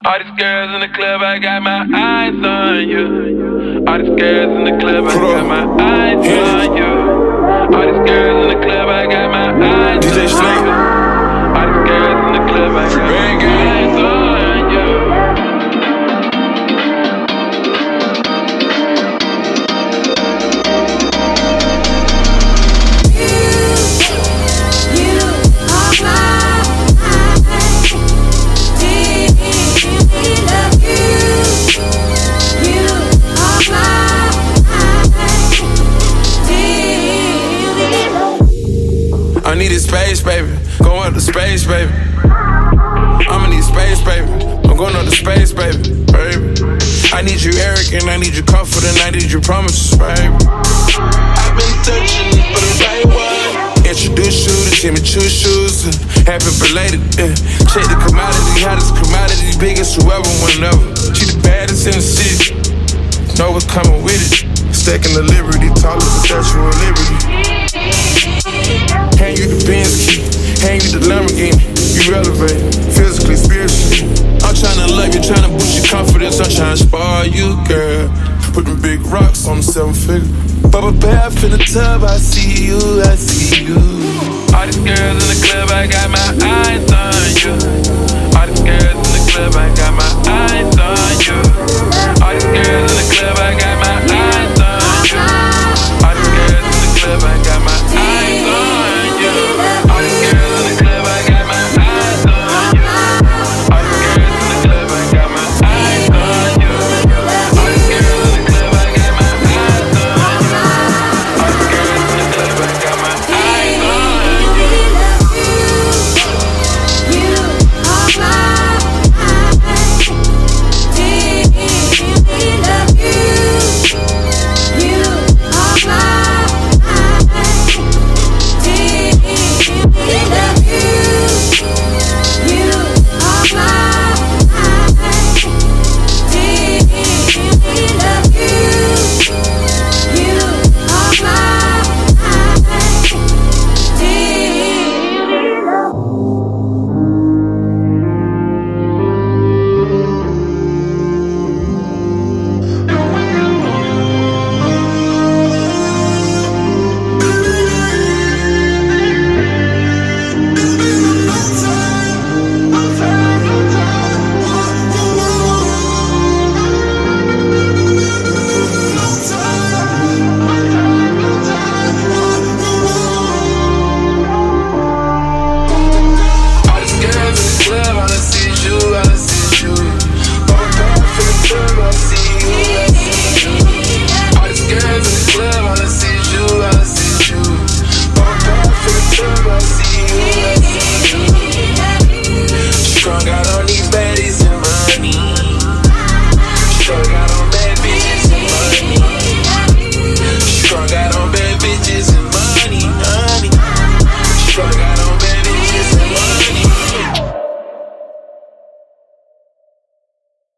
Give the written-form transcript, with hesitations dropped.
All these girls in the club, I got my eyes on you. All these girls in the club, I got my eyes on you. All these girls in the club, I got my eyes on you. DJ Snake. All these girls in the club, I got my eyes on you. I need this space, baby. Going up to space, baby. I'ma need space, baby. I'm going up to space, baby. I need you arrogant, I need you confident, I need your promises, baby. I've been searching for the right one. Introduce you to Jimmy Choo shoes. Happy belated, yeah. Check the commodity, hottest commodity, biggest whoever, whenever. She the baddest in the city. Know what's coming with it. Stacking the liberty, tall as the Statue of Liberty. Hand you the Benz key, hand you the Lamborghini. You elevate, physically, spiritually. I'm tryna love you, tryna boost your confidence. I'm tryna spoil you, girl. Put them big rocks on the 7-figure. Bubble bath in the tub, I see you, I see you. All these girls in the club, I got my eyes on you.